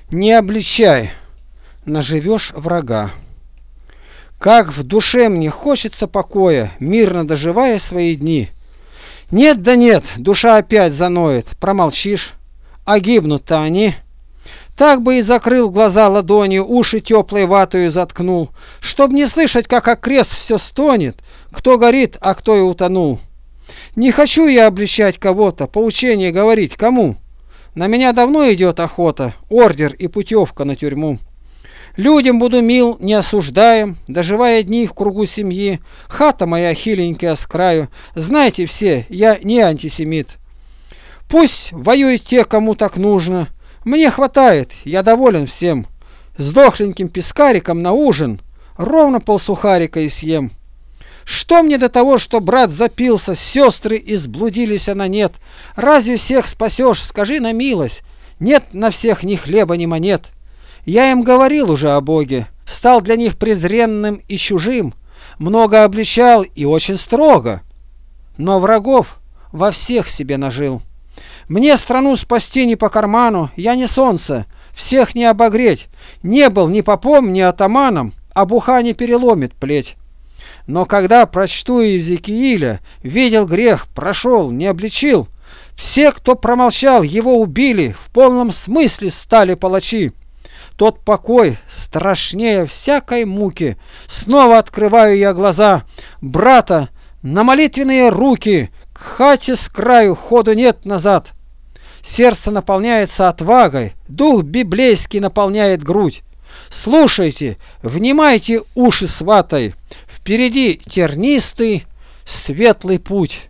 Не обличай, наживешь врага. Как в душе мне хочется покоя, мирно доживая свои дни. Нет да нет, душа опять заноет, промолчишь, а гибнут-то они. Так бы и закрыл глаза ладонью, уши теплой ватою заткнул, чтоб не слышать, как окрест все стонет, кто горит, а кто и утонул. Не хочу я обличать кого-то, поучение говорить кому. На меня давно идет охота, ордер и путевка на тюрьму. Людям буду мил, не осуждаем, доживая дни в кругу семьи. Хата моя хиленькая с краю, знайте все, я не антисемит. Пусть воюют те, кому так нужно. Мне хватает, я доволен всем. С дохленьким пескариком на ужин ровно полсухарика и съем. Что мне до того, что брат запился, сестры изблудились, а на нет? Разве всех спасешь, скажи на милость? Нет на всех ни хлеба, ни монет. Я им говорил уже о Боге, стал для них презренным и чужим, много обличал и очень строго, но врагов во всех себе нажил. Мне страну спасти не по карману, я не солнце, всех не обогреть, не был ни попом, ни атаманом, а буха не переломит плеть. Но когда прочту Иезекииля, видел грех, прошел, не обличил, все, кто промолчал, его убили, в полном смысле стали палачи. Тот покой страшнее всякой муки. Снова открываю я глаза. Брата, на молитвенные руки, к хате с краю ходу нет назад. Сердце наполняется отвагой, дух библейский наполняет грудь. Слушайте, внимайте уши сватой, впереди тернистый, светлый путь.